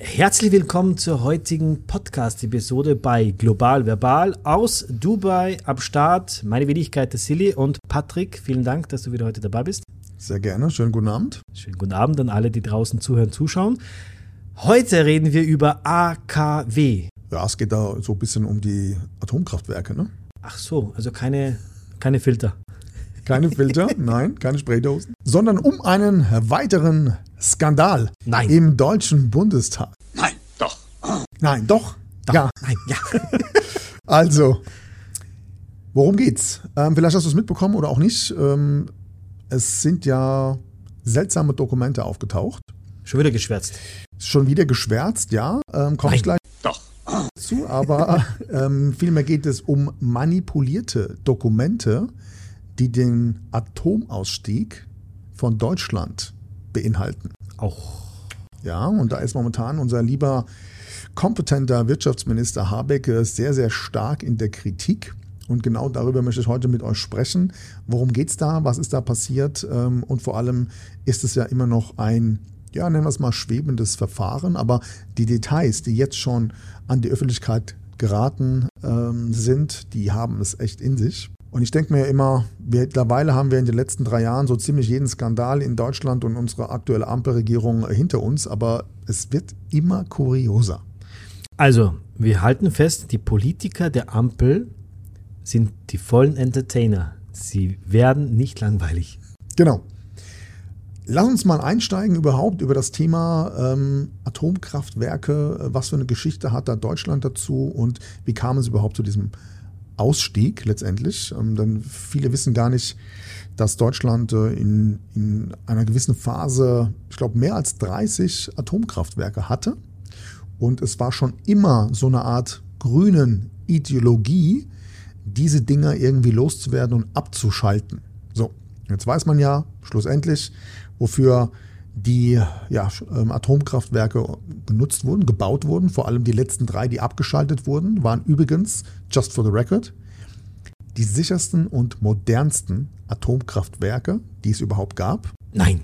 Herzlich willkommen zur heutigen Podcast-Episode bei Global Verbal aus Dubai am Start. Meine Wenigkeit ist Silly und Patrick, vielen Dank, dass du wieder heute dabei bist. Sehr gerne, schönen guten Abend. Schönen guten Abend an alle, die draußen zuhören, zuschauen. Heute reden wir über AKW. Ja, es geht da so ein bisschen um die Atomkraftwerke, ne? Ach so, also keine Filter. Keine Filter, nein, keine Spraydosen, sondern um einen weiteren Skandal im Deutschen Bundestag. Nein, doch. Nein, doch. Ja. Nein, ja. Also, worum geht's? Vielleicht hast du es mitbekommen oder auch nicht. Es sind ja seltsame Dokumente aufgetaucht. Schon wieder geschwärzt. Schon wieder geschwärzt, ja. Komme ich gleich Doch. zu, aber vielmehr geht es um manipulierte Dokumente, die den Atomausstieg von Deutschland beinhalten. Auch. Ja, und da ist momentan unser lieber kompetenter Wirtschaftsminister Habeck sehr, sehr stark in der Kritik. Und genau darüber möchte ich heute mit euch sprechen. Worum geht es da? Was ist da passiert? Und vor allem ist es ja immer noch ein, ja, nennen wir es mal schwebendes Verfahren. Aber die Details, die jetzt schon an die Öffentlichkeit geraten sind, die haben es echt in sich. Und ich denke mir immer, mittlerweile haben wir in den letzten 3 Jahren so ziemlich jeden Skandal in Deutschland und unsere aktuelle Ampelregierung hinter uns, aber es wird immer kurioser. Also, wir halten fest, die Politiker der Ampel sind die vollen Entertainer. Sie werden nicht langweilig. Genau. Lass uns mal einsteigen überhaupt über das Thema Atomkraftwerke. Was für eine Geschichte hat da Deutschland dazu und wie kam es überhaupt zu diesem Ausstieg letztendlich? Denn viele wissen gar nicht, dass Deutschland in einer gewissen Phase, ich glaube, mehr als 30 Atomkraftwerke hatte. Und es war schon immer so eine Art grünen Ideologie, diese Dinger irgendwie loszuwerden und abzuschalten. So, jetzt weiß man ja schlussendlich, wofür die Atomkraftwerke genutzt wurden, gebaut wurden. Vor allem die letzten 3, die abgeschaltet wurden, waren übrigens, just for the record, die sichersten und modernsten Atomkraftwerke, die es überhaupt gab. Nein.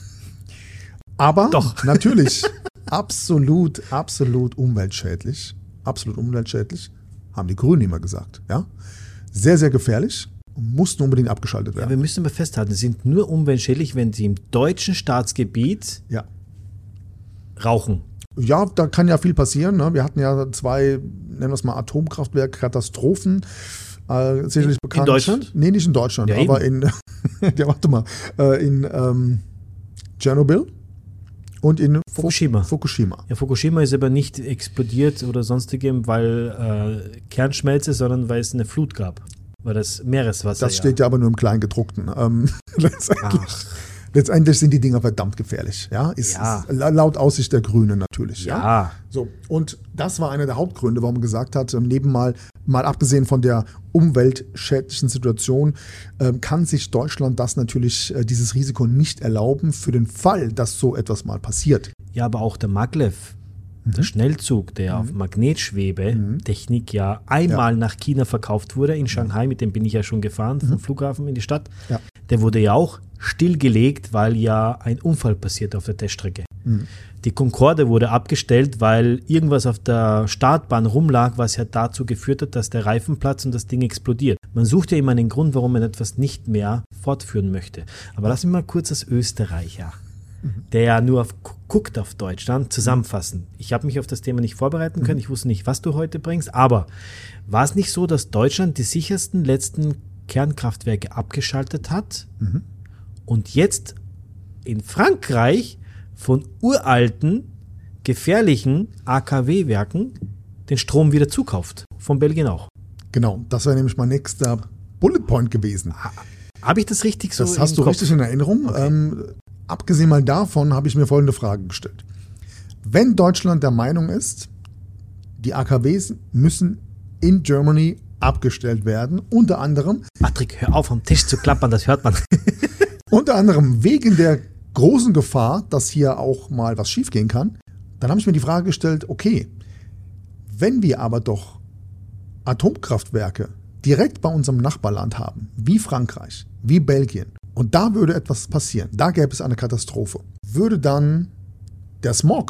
Aber doch. Natürlich absolut umweltschädlich. Absolut umweltschädlich, haben die Grünen immer gesagt. Ja? Sehr, sehr gefährlich. Mussten unbedingt abgeschaltet werden. Ja, wir müssen aber festhalten, sie sind nur umweltschädlich, wenn sie im deutschen Staatsgebiet rauchen. Ja, da kann ja viel passieren. Ne? Wir hatten ja 2, nennen wir es mal Atomkraftwerk-Katastrophen. Sicherlich bekannt. In Deutschland? Nee, nicht in Deutschland, ja, aber in Tschernobyl und in Fukushima. Ja, Fukushima ist aber nicht explodiert oder sonstigem, weil Kernschmelze, sondern weil es eine Flut gab. Weil das Meereswasser. Das steht ja aber nur im Kleingedruckten. Letztendlich sind die Dinger verdammt gefährlich. Ja? Ist laut Aussicht der Grünen natürlich. Ja. So, und das war einer der Hauptgründe, warum man gesagt hat, mal abgesehen von der umweltschädlichen Situation, kann sich Deutschland das natürlich, dieses Risiko nicht erlauben für den Fall, dass so etwas mal passiert. Ja, aber auch der Maglev. Der Schnellzug, der auf Magnetschwebe-Technik einmal nach China verkauft wurde, in Shanghai, mit dem bin ich ja schon gefahren, vom Flughafen in die Stadt, der wurde ja auch stillgelegt, weil ja ein Unfall passiert auf der Teststrecke. Die Concorde wurde abgestellt, weil irgendwas auf der Startbahn rumlag, was ja dazu geführt hat, dass der Reifen platzt und das Ding explodiert. Man sucht ja immer einen Grund, warum man etwas nicht mehr fortführen möchte. Aber lass mich mal kurz als Österreicher, der ja nur guckt auf Deutschland, zusammenfassen. Ich habe mich auf das Thema nicht vorbereiten können. Ich wusste nicht, was du heute bringst. Aber war es nicht so, dass Deutschland die sichersten letzten Kernkraftwerke abgeschaltet hat und jetzt in Frankreich von uralten, gefährlichen AKW-Werken den Strom wieder zukauft? Von Belgien auch. Genau, das wäre nämlich mein nächster Bullet Point gewesen. Habe ich das richtig so? Das hast du richtig in Erinnerung. Okay. Abgesehen mal davon habe ich mir folgende Frage gestellt. Wenn Deutschland der Meinung ist, die AKWs müssen in Germany abgestellt werden, unter anderem... Patrick, hör auf, am Tisch zu klappern, das hört man. Unter anderem wegen der großen Gefahr, dass hier auch mal was schiefgehen kann, dann habe ich mir die Frage gestellt, okay, wenn wir aber doch Atomkraftwerke direkt bei unserem Nachbarland haben, wie Frankreich, wie Belgien, und da würde etwas passieren, da gäbe es eine Katastrophe, würde dann der Smog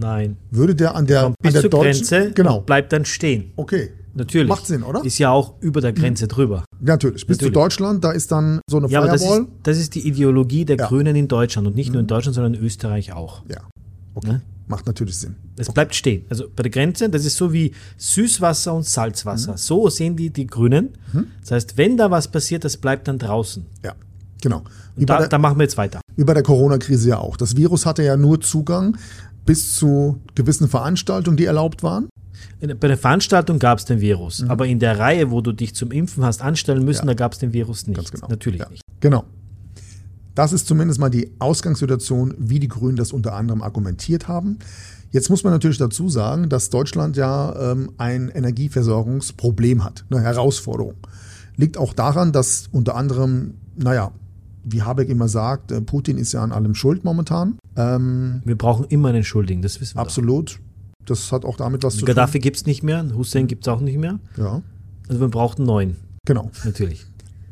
Nein. Würde der an der, Kommt bis an der zur deutschen Grenze genau. und bleibt dann stehen. Okay. Natürlich. Macht Sinn, oder? Ist ja auch über der Grenze drüber. Natürlich. Bis zu Deutschland, da ist dann so eine Ja, aber Firewall. das ist die Ideologie der Ja. Grünen in Deutschland und nicht nur in Deutschland, sondern in Österreich auch. Ja. Okay. Ne? Macht natürlich Sinn. Es bleibt stehen. Also bei der Grenze, das ist so wie Süßwasser und Salzwasser. So sehen die Grünen. Das heißt, wenn da was passiert, das bleibt dann draußen. Ja, genau. Und da machen wir jetzt weiter. Wie bei der Corona-Krise ja auch. Das Virus hatte ja nur Zugang bis zu gewissen Veranstaltungen, die erlaubt waren. Bei der Veranstaltung gab es den Virus, aber in der Reihe, wo du dich zum Impfen hast anstellen müssen, da gab es den Virus nicht. Ganz genau. Natürlich Ja. nicht. Genau. Das ist zumindest mal die Ausgangssituation, wie die Grünen das unter anderem argumentiert haben. Jetzt muss man natürlich dazu sagen, dass Deutschland ja ein Energieversorgungsproblem hat, eine Herausforderung. Liegt auch daran, dass unter anderem, wie Habeck immer sagt, Putin ist ja an allem schuld momentan. Wir brauchen immer einen Schuldigen, das wissen wir. Absolut. Das hat auch damit was zu tun. Gaddafi gibt es nicht mehr, Hussein gibt es auch nicht mehr. Ja, Also wir brauchen einen neuen, genau. natürlich.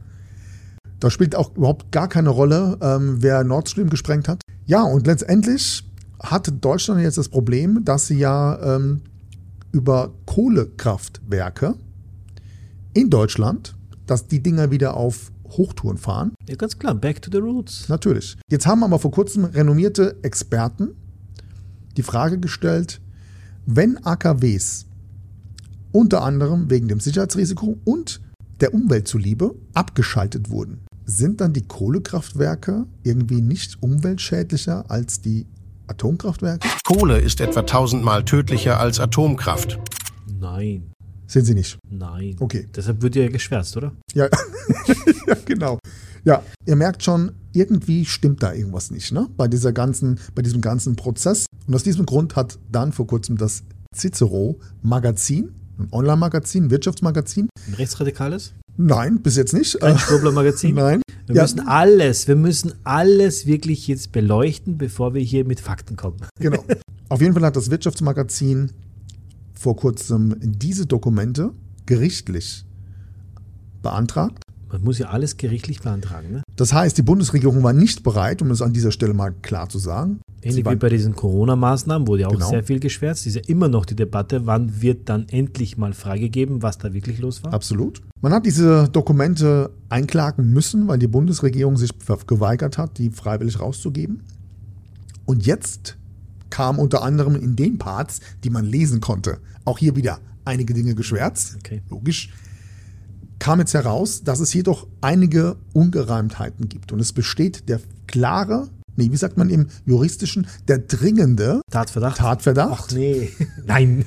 Da spielt auch überhaupt gar keine Rolle, wer Nord Stream gesprengt hat. Ja, und letztendlich hat Deutschland jetzt das Problem, dass sie ja über Kohlekraftwerke in Deutschland, dass die Dinger wieder auf Hochtouren fahren. Ja, ganz klar, back to the roots. Natürlich. Jetzt haben aber vor kurzem renommierte Experten die Frage gestellt, wenn AKWs unter anderem wegen dem Sicherheitsrisiko und der Umwelt zuliebe abgeschaltet wurden, sind dann die Kohlekraftwerke irgendwie nicht umweltschädlicher als die Atomkraftwerke? Kohle ist etwa 1000-mal tödlicher als Atomkraft. Nein, Sind sie nicht. nein. Okay. Deshalb wird ja geschwärzt, oder? Ja, ja, genau. Ja, ihr merkt schon, irgendwie stimmt da irgendwas nicht, ne? Bei diesem ganzen Prozess. Und aus diesem Grund hat dann vor kurzem das Cicero-Magazin, ein Online-Magazin, Wirtschaftsmagazin. Ein rechtsradikales? Nein, bis jetzt nicht. Ein Strobler-Magazin? Nein. Wir müssen alles wirklich jetzt beleuchten, bevor wir hier mit Fakten kommen. Genau. Auf jeden Fall hat das Wirtschaftsmagazin vor kurzem diese Dokumente gerichtlich beantragt. Man muss ja alles gerichtlich beantragen, ne? Das heißt, die Bundesregierung war nicht bereit, um es an dieser Stelle mal klar zu sagen. Ähnlich wie bei diesen Corona-Maßnahmen wurde ja auch Genau. sehr viel geschwärzt. Ist ja immer noch die Debatte, wann wird dann endlich mal freigegeben, was da wirklich los war? Absolut. Man hat diese Dokumente einklagen müssen, weil die Bundesregierung sich geweigert hat, die freiwillig rauszugeben. Und jetzt kam unter anderem in den Parts, die man lesen konnte, auch hier wieder einige Dinge geschwärzt. Okay. Logisch. Kam jetzt heraus, dass es jedoch einige Ungereimtheiten gibt. Und es besteht der klare, wie sagt man im Juristischen, der dringende Tatverdacht? Tatverdacht. Ach nee, nein.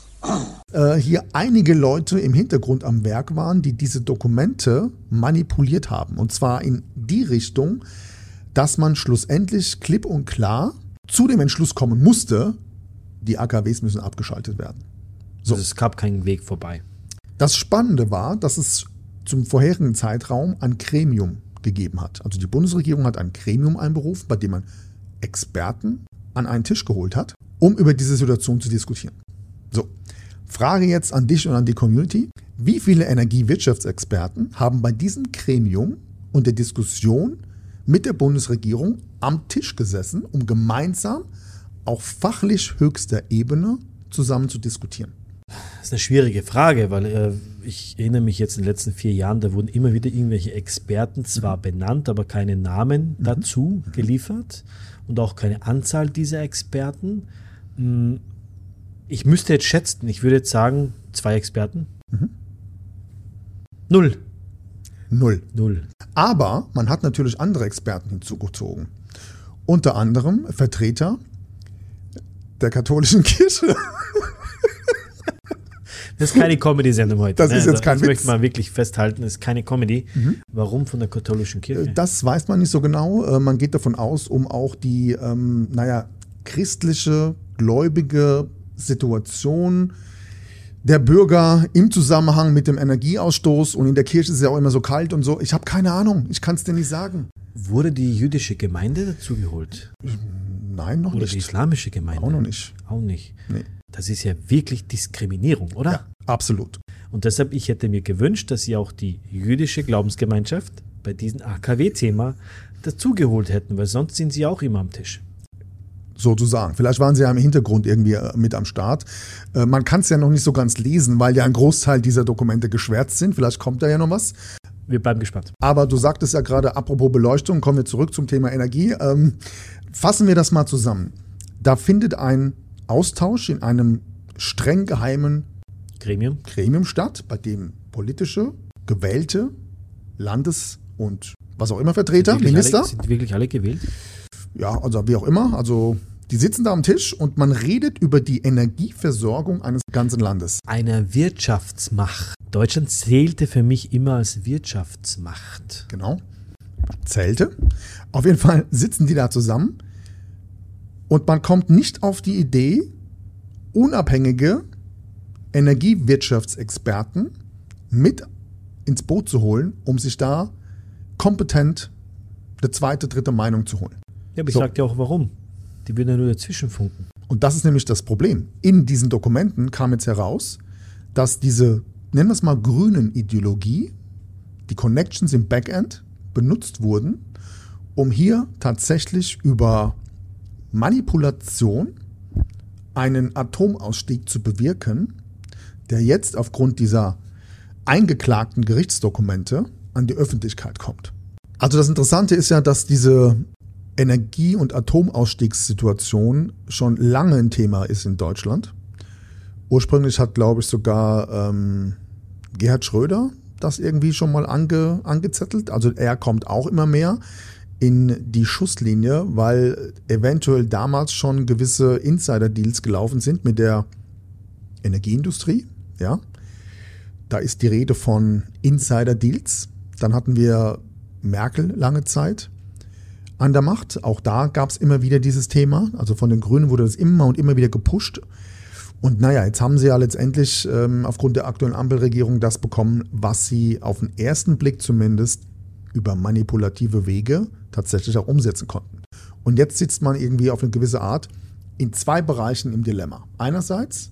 Hier einige Leute im Hintergrund am Werk waren, die diese Dokumente manipuliert haben. Und zwar in die Richtung, dass man schlussendlich klipp und klar zu dem Entschluss kommen musste, die AKWs müssen abgeschaltet werden. So. Also es gab keinen Weg vorbei. Das Spannende war, dass es zum vorherigen Zeitraum ein Gremium gegeben hat. Also die Bundesregierung hat ein Gremium einberufen, bei dem man Experten an einen Tisch geholt hat, um über diese Situation zu diskutieren. So, Frage jetzt an dich und an die Community. Wie viele Energiewirtschaftsexperten haben bei diesem Gremium und der Diskussion mit der Bundesregierung am Tisch gesessen, um gemeinsam auf fachlich höchster Ebene zusammen zu diskutieren? Das ist eine schwierige Frage, weil ich erinnere mich jetzt in den letzten 4 Jahren, da wurden immer wieder irgendwelche Experten zwar benannt, aber keine Namen dazu geliefert und auch keine Anzahl dieser Experten. Ich müsste jetzt schätzen, ich würde jetzt sagen 2 Experten. 0. Aber man hat natürlich andere Experten hinzugezogen. Unter anderem Vertreter der katholischen Kirche. Das ist keine Comedy-Sendung heute. Das ist jetzt kein das Witz. möchte man wirklich festhalten, das ist keine Comedy. Warum von der katholischen Kirche? Das weiß man nicht so genau. Man geht davon aus, um auch die christliche, gläubige Situation der Bürger im Zusammenhang mit dem Energieausstoß, und in der Kirche ist es ja auch immer so kalt und so. Ich habe keine Ahnung, ich kann es dir nicht sagen. Wurde die jüdische Gemeinde dazugeholt? Nein, noch Oder nicht. die islamische Gemeinde? Auch noch nicht. Auch nicht. Nee. Das ist ja wirklich Diskriminierung, oder? Ja, absolut. Und deshalb, ich hätte mir gewünscht, dass sie auch die jüdische Glaubensgemeinschaft bei diesem AKW-Thema dazugeholt hätten, weil sonst sind sie auch immer am Tisch. sozusagen. Vielleicht waren sie ja im Hintergrund irgendwie mit am Start. Man kann es ja noch nicht so ganz lesen, weil ja ein Großteil dieser Dokumente geschwärzt sind. Vielleicht kommt da ja noch was. Wir bleiben gespannt. Aber du sagtest ja gerade, apropos Beleuchtung, kommen wir zurück zum Thema Energie. Fassen wir das mal zusammen. Da findet ein Austausch in einem streng geheimen Gremium statt, bei dem politische, gewählte Landes- und was auch immer Vertreter, Minister. Sind wirklich alle gewählt? Ja, also wie auch immer. Also die sitzen da am Tisch und man redet über die Energieversorgung eines ganzen Landes. Eine Wirtschaftsmacht. Deutschland zählte für mich immer als Wirtschaftsmacht. Genau. Zählte. Auf jeden Fall sitzen die da zusammen und man kommt nicht auf die Idee, unabhängige Energiewirtschaftsexperten mit ins Boot zu holen, um sich da kompetent eine zweite, dritte Meinung zu holen. Ja, aber ich sag dir auch warum. Die würden ja nur dazwischen funken. Und das ist nämlich das Problem. In diesen Dokumenten kam jetzt heraus, dass diese, nennen wir es mal, grünen Ideologie, die Connections im Backend benutzt wurden, um hier tatsächlich über Manipulation einen Atomausstieg zu bewirken, der jetzt aufgrund dieser eingeklagten Gerichtsdokumente an die Öffentlichkeit kommt. Also das Interessante ist ja, dass diese Energie- und Atomausstiegssituation schon lange ein Thema ist in Deutschland. Ursprünglich hat, glaube ich, sogar Gerhard Schröder das irgendwie schon mal angezettelt. Also er kommt auch immer mehr in die Schusslinie, weil eventuell damals schon gewisse Insider-Deals gelaufen sind mit der Energieindustrie. Ja, da ist die Rede von Insider-Deals. Dann hatten wir Merkel lange Zeit an der Macht. Auch da gab es immer wieder dieses Thema. Also von den Grünen wurde das immer und immer wieder gepusht. Und naja, jetzt haben sie ja letztendlich aufgrund der aktuellen Ampelregierung das bekommen, was sie auf den ersten Blick zumindest über manipulative Wege tatsächlich auch umsetzen konnten. Und jetzt sitzt man irgendwie auf eine gewisse Art in zwei Bereichen im Dilemma. Einerseits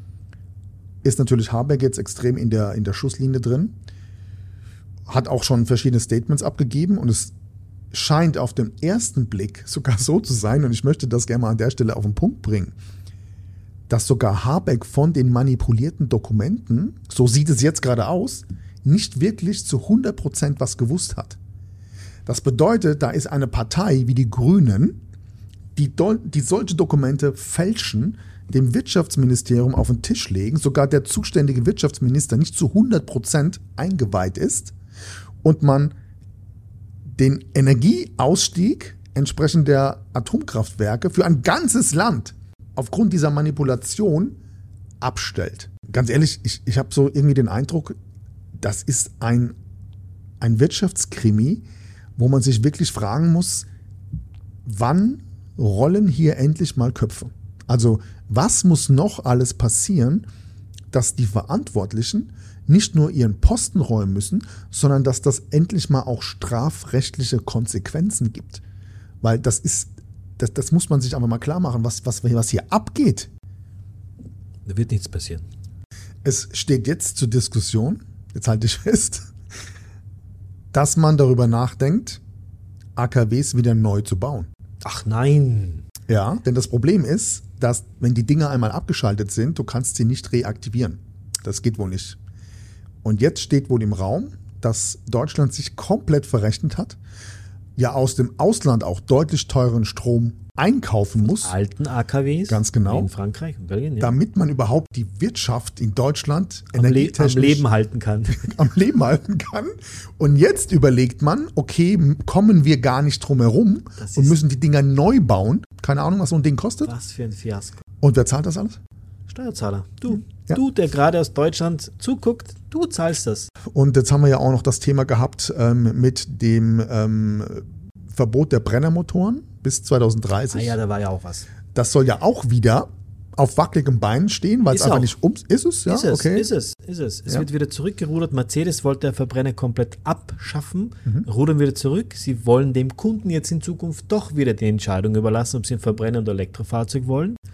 ist natürlich Habeck jetzt extrem in der Schusslinie drin, hat auch schon verschiedene Statements abgegeben und es scheint auf den ersten Blick sogar so zu sein, und ich möchte das gerne mal an der Stelle auf den Punkt bringen, dass sogar Habeck von den manipulierten Dokumenten, so sieht es jetzt gerade aus, nicht wirklich zu 100% was gewusst hat. Das bedeutet, da ist eine Partei wie die Grünen, die solche Dokumente fälschen, dem Wirtschaftsministerium auf den Tisch legen, sogar der zuständige Wirtschaftsminister nicht zu 100% eingeweiht ist und man den Energieausstieg entsprechend der Atomkraftwerke für ein ganzes Land aufgrund dieser Manipulation abstellt. Ganz ehrlich, ich habe so irgendwie den Eindruck, das ist ein Wirtschaftskrimi, wo man sich wirklich fragen muss, wann rollen hier endlich mal Köpfe? Also was muss noch alles passieren, dass die Verantwortlichen nicht nur ihren Posten räumen müssen, sondern dass das endlich mal auch strafrechtliche Konsequenzen gibt? Weil das muss man sich einfach mal klar machen, was hier abgeht. Da wird nichts passieren. Es steht jetzt zur Diskussion, jetzt halte ich fest, dass man darüber nachdenkt, AKWs wieder neu zu bauen. Ach nein. Ja, denn das Problem ist, dass wenn die Dinger einmal abgeschaltet sind, du kannst sie nicht reaktivieren. Das geht wohl nicht. Und jetzt steht wohl im Raum, dass Deutschland sich komplett verrechnet hat, ja aus dem Ausland auch deutlich teuren Strom einkaufen muss. Alten AKWs. Ganz genau. In Frankreich und Belgien, ja. Damit man überhaupt die Wirtschaft in Deutschland am Leben halten kann. Am Leben halten kann. Und jetzt überlegt man, okay, kommen wir gar nicht drum herum und müssen die Dinger neu bauen. Keine Ahnung, was so ein Ding kostet. Was für ein Fiasko. Und wer zahlt das alles? Steuerzahler. Du. Ja. Du, der gerade aus Deutschland zuguckt, du zahlst das. Und jetzt haben wir ja auch noch das Thema gehabt mit dem Verbot der Brennermotoren bis 2030. Ah ja, da war ja auch was. Das soll ja auch wieder auf wackeligem Bein stehen, weil es einfach nicht ist es? Ja, okay. Ist es. Es wird wieder zurückgerudert. Mercedes wollte der Verbrenner komplett abschaffen, rudern wieder zurück. Sie wollen dem Kunden jetzt in Zukunft doch wieder die Entscheidung überlassen, ob sie ein Verbrenner- oder Elektrofahrzeug wollen.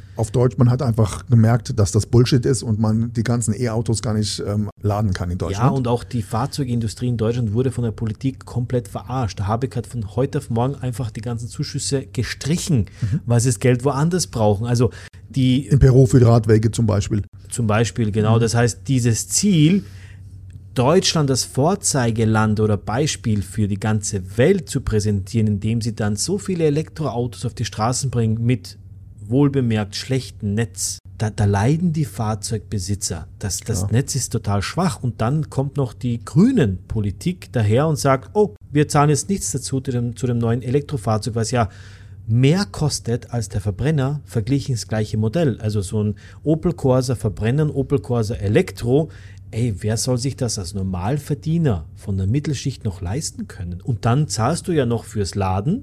Auf Deutsch, man hat einfach gemerkt, dass das Bullshit ist und man die ganzen E-Autos gar nicht laden kann in Deutschland. Ja, und auch die Fahrzeugindustrie in Deutschland wurde von der Politik komplett verarscht. Der Habeck hat von heute auf morgen einfach die ganzen Zuschüsse gestrichen, weil sie das Geld woanders brauchen. Also in Peru für die Radwege zum Beispiel. Zum Beispiel, genau. Das heißt, dieses Ziel, Deutschland als Vorzeigeland oder Beispiel für die ganze Welt zu präsentieren, indem sie dann so viele Elektroautos auf die Straßen bringen mit wohlbemerkt schlechtem Netz, da leiden die Fahrzeugbesitzer. Das Netz ist total schwach und dann kommt noch die Grünen-Politik daher und sagt, oh, wir zahlen jetzt nichts dazu zu dem neuen Elektrofahrzeug, was ja mehr kostet als der Verbrenner, verglichen das gleiche Modell. Also so ein Opel Corsa Verbrenner, ein Opel Corsa Elektro, wer soll sich das als Normalverdiener von der Mittelschicht noch leisten können? Und dann zahlst du ja noch fürs Laden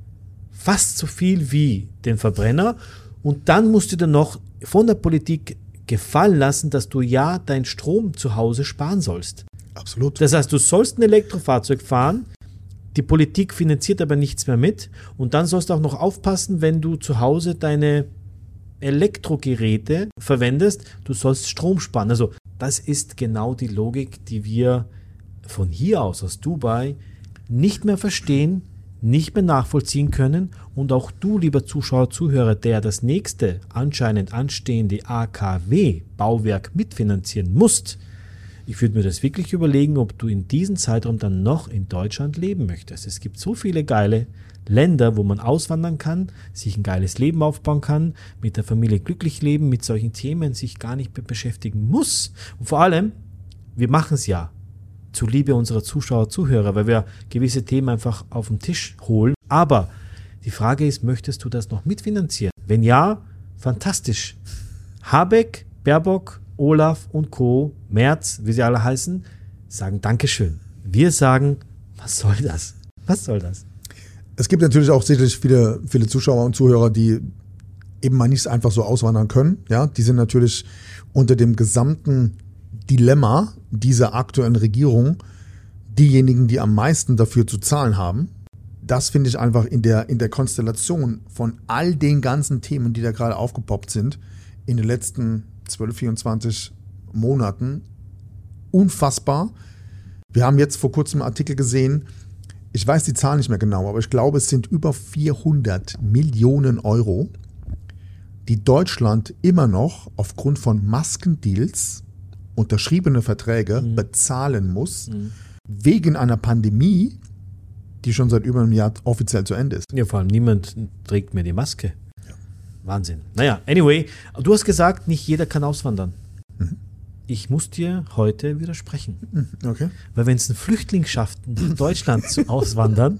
fast so viel wie den Verbrenner und dann musst du dir noch von der Politik gefallen lassen, dass du ja deinen Strom zu Hause sparen sollst. Absolut. Das heißt, du sollst ein Elektrofahrzeug fahren, die Politik finanziert aber nichts mehr mit und dann sollst du auch noch aufpassen, wenn du zu Hause deine Elektrogeräte verwendest, du sollst Strom sparen. Also das ist genau die Logik, die wir von hier aus Dubai nicht mehr verstehen, nicht mehr nachvollziehen können und auch du, lieber Zuschauer, Zuhörer, der das nächste anscheinend anstehende AKW-Bauwerk mitfinanzieren musst, ich würde mir das wirklich überlegen, ob du in diesem Zeitraum dann noch in Deutschland leben möchtest. Es gibt so viele geile Länder, wo man auswandern kann, sich ein geiles Leben aufbauen kann, mit der Familie glücklich leben, mit solchen Themen sich gar nicht mehr beschäftigen muss. Und vor allem, wir machen es ja zuliebe unserer Zuschauer, Zuhörer, weil wir gewisse Themen einfach auf den Tisch holen. Aber die Frage ist, möchtest du das noch mitfinanzieren? Wenn ja, fantastisch. Habeck, Baerbock, Olaf und Co., Merz, wie sie alle heißen, sagen Dankeschön. Wir sagen, was soll das? Was soll das? Es gibt natürlich auch sicherlich viele Zuschauer und Zuhörer, die eben mal nicht einfach so auswandern können. Ja, die sind natürlich unter dem gesamten Dilemma dieser aktuellen Regierung diejenigen, die am meisten dafür zu zahlen haben. Das finde ich einfach in der Konstellation von all den ganzen Themen, die da gerade aufgepoppt sind, in den letzten 12, 24 Monaten unfassbar. Wir haben jetzt vor kurzem einen Artikel gesehen, ich weiß die Zahl nicht mehr genau, aber ich glaube, es sind über 400 Millionen Euro, die Deutschland immer noch aufgrund von Maskendeals, unterschriebene Verträge bezahlen muss, wegen einer Pandemie, die schon seit über einem Jahr offiziell zu Ende ist. Ja, vor allem niemand trägt mehr die Maske. Ja. Wahnsinn. Naja, anyway, du hast gesagt, nicht jeder kann auswandern. Ich muss dir heute widersprechen. Okay. Weil wenn es ein Flüchtling schafft, nach Deutschland zu auswandern,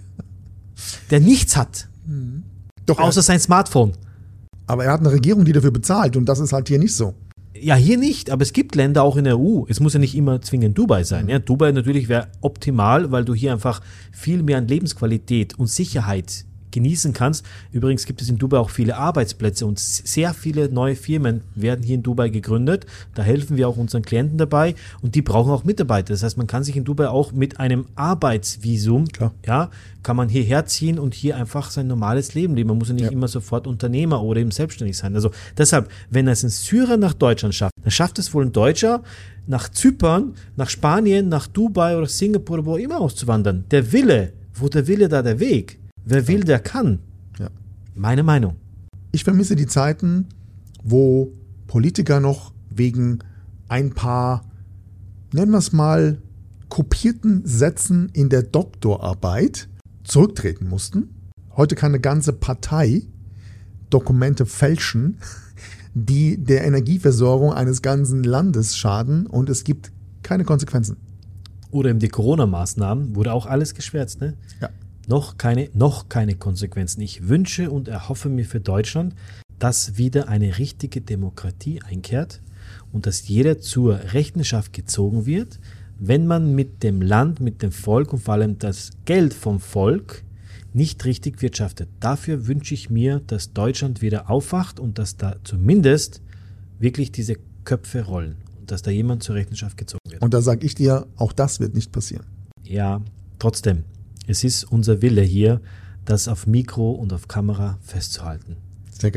der nichts hat, Doch, außer sein Smartphone. Aber er hat eine Regierung, die dafür bezahlt und das ist halt hier nicht so. Ja, hier nicht, aber es gibt Länder auch in der EU. Es muss ja nicht immer zwingend Dubai sein. Ja? Dubai natürlich wäre optimal, weil du hier einfach viel mehr an Lebensqualität und Sicherheit genießen kannst. Übrigens gibt es in Dubai auch viele Arbeitsplätze und sehr viele neue Firmen werden hier in Dubai gegründet. Da helfen wir auch unseren Klienten dabei und die brauchen auch Mitarbeiter. Das heißt, man kann sich in Dubai auch mit einem Arbeitsvisum, ja, kann man hierher ziehen und hier einfach sein normales Leben leben. Man muss ja nicht immer sofort Unternehmer oder eben selbstständig sein. Also deshalb, wenn es ein Syrer nach Deutschland schafft, dann schafft es wohl ein Deutscher nach Zypern, nach Spanien, nach Dubai oder Singapur oder wo immer auszuwandern. Der Wille, wo der Wille, da der Weg. Wer will, der kann. Ja. Meine Meinung. Ich vermisse die Zeiten, wo Politiker noch wegen ein paar, nennen wir es mal, kopierten Sätzen in der Doktorarbeit zurücktreten mussten. Heute kann eine ganze Partei Dokumente fälschen, die der Energieversorgung eines ganzen Landes schaden und es gibt keine Konsequenzen. Oder eben die Corona-Maßnahmen, wurde auch alles geschwärzt, ne? Ja. Noch keine Konsequenzen. Ich wünsche und erhoffe mir für Deutschland, dass wieder eine richtige Demokratie einkehrt und dass jeder zur Rechenschaft gezogen wird, wenn man mit dem Land, mit dem Volk und vor allem das Geld vom Volk nicht richtig wirtschaftet. Dafür wünsche ich mir, dass Deutschland wieder aufwacht und dass da zumindest wirklich diese Köpfe rollen und dass da jemand zur Rechenschaft gezogen wird. Und da sage ich dir, auch das wird nicht passieren. Ja, trotzdem. Es ist unser Wille hier, das auf Mikro und auf Kamera festzuhalten. Sehr gerne.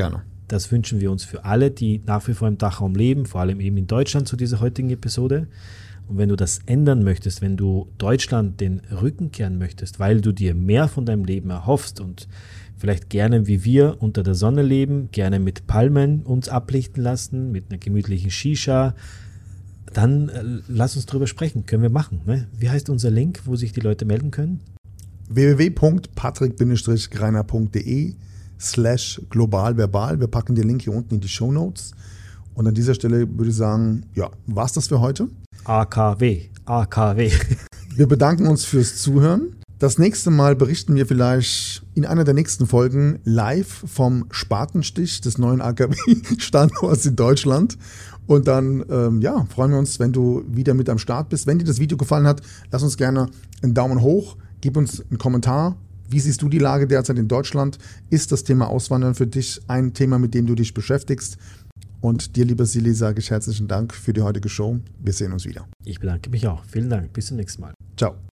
Das wünschen wir uns für alle, die nach wie vor im Dachraum leben, vor allem eben in Deutschland zu dieser heutigen Episode. Und wenn du das ändern möchtest, wenn du Deutschland den Rücken kehren möchtest, weil du dir mehr von deinem Leben erhoffst und vielleicht gerne wie wir unter der Sonne leben, gerne mit Palmen uns ablichten lassen, mit einer gemütlichen Shisha, dann lass uns drüber sprechen. Können wir machen. Ne? Wie heißt unser Link, wo sich die Leute melden können? www.patrick-greiner.de/globalverbal. Wir packen den Link hier unten in die Shownotes. Und an dieser Stelle würde ich sagen, ja, war's das für heute? AKW. Wir bedanken uns fürs Zuhören. Das nächste Mal berichten wir vielleicht in einer der nächsten Folgen live vom Spatenstich des neuen AKW-Standorts in Deutschland. Und dann freuen wir uns, wenn du wieder mit am Start bist. Wenn dir das Video gefallen hat, lass uns gerne einen Daumen hoch, gib uns einen Kommentar. Wie siehst du die Lage derzeit in Deutschland? Ist das Thema Auswandern für dich ein Thema, mit dem du dich beschäftigst? Und dir, lieber Silly, sage ich herzlichen Dank für die heutige Show. Wir sehen uns wieder. Ich bedanke mich auch. Vielen Dank. Bis zum nächsten Mal. Ciao.